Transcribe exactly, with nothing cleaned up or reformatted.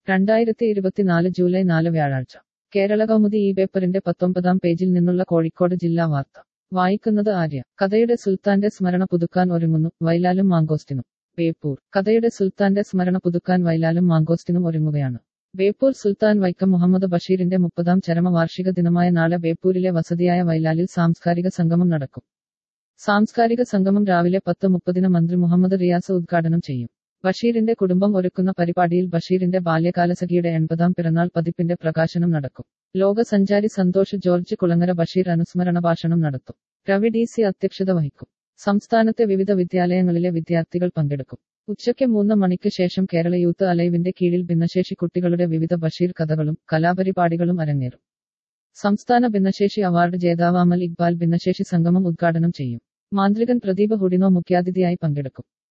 രണ്ടായിരത്തി ഇരുപത്തിനാല് ജൂലൈ നാല് വ്യാഴാഴ്ച കേരള കൗമുദി ഈ പേപ്പറിന്റെ പത്തൊമ്പതാം പേജിൽ നിന്നുള്ള കോഴിക്കോട് ജില്ലാ വാർത്ത വായിക്കുന്നത് ആര്യ. കഥയുടെ സുൽത്താന്റെ സ്മരണ പുതുക്കാൻ ഒരുങ്ങുന്നു വൈലാലും മാങ്കോസ്റ്റിനും. ബേപ്പൂർ. കഥയുടെ സുൽത്താന്റെ സ്മരണ പുതുക്കാൻ വൈലാലും മാങ്കോസ്റ്റിനും ഒരുങ്ങുകയാണ്. ബേപ്പൂർ സുൽത്താൻ വൈക്കം മുഹമ്മദ് ബഷീറിന്റെ മുപ്പതാം ചരമവാർഷിക ദിനമായ നാളെ ബേപ്പൂരിലെ വസതിയായ വൈലാലിൽ സാംസ്കാരിക സംഗമം നടക്കും. സാംസ്കാരിക സംഗമം രാവിലെ പത്ത് മുപ്പതിന് മന്ത്രി മുഹമ്മദ് റിയാസ് ഉദ്ഘാടനം ചെയ്യും. ബഷീറിന്റെ കുടുംബം ഒരുക്കുന്ന പരിപാടിയിൽ ബഷീറിന്റെ ബാല്യകാലസഖിയുടെ എൺപതാം പിറന്നാൾ പതിപ്പിന്റെ പ്രകാശനം നടക്കും. ലോക സഞ്ചാരി സന്തോഷ് ജോർജ് കുളങ്ങര ബഷീർ അനുസ്മരണ ഭാഷണം നടത്തും. രവി ഡി സി അധ്യക്ഷത വഹിക്കും. സംസ്ഥാനത്തെ വിവിധ വിദ്യാലയങ്ങളിലെ വിദ്യാർത്ഥികൾ പങ്കെടുക്കും. ഉച്ചയ്ക്ക് മൂന്ന് മണിക്ക് ശേഷം കേരള യൂത്ത് അലൈവിന്റെ കീഴിൽ ഭിന്നശേഷി കുട്ടികളുടെ വിവിധ ബഷീർ കഥകളും കലാപരിപാടികളും അരങ്ങേറും. സംസ്ഥാന ഭിന്നശേഷി അവാർഡ് ജേതാവ് അമൽ ഇക്ബാൽ ഭിന്നശേഷി സംഗമം ഉദ്ഘാടനം ചെയ്യും. മാന്ത്രികൻ പ്രദീപ് ഹുഡിനോ മുഖ്യാതിഥിയായി പങ്കെടുക്കും.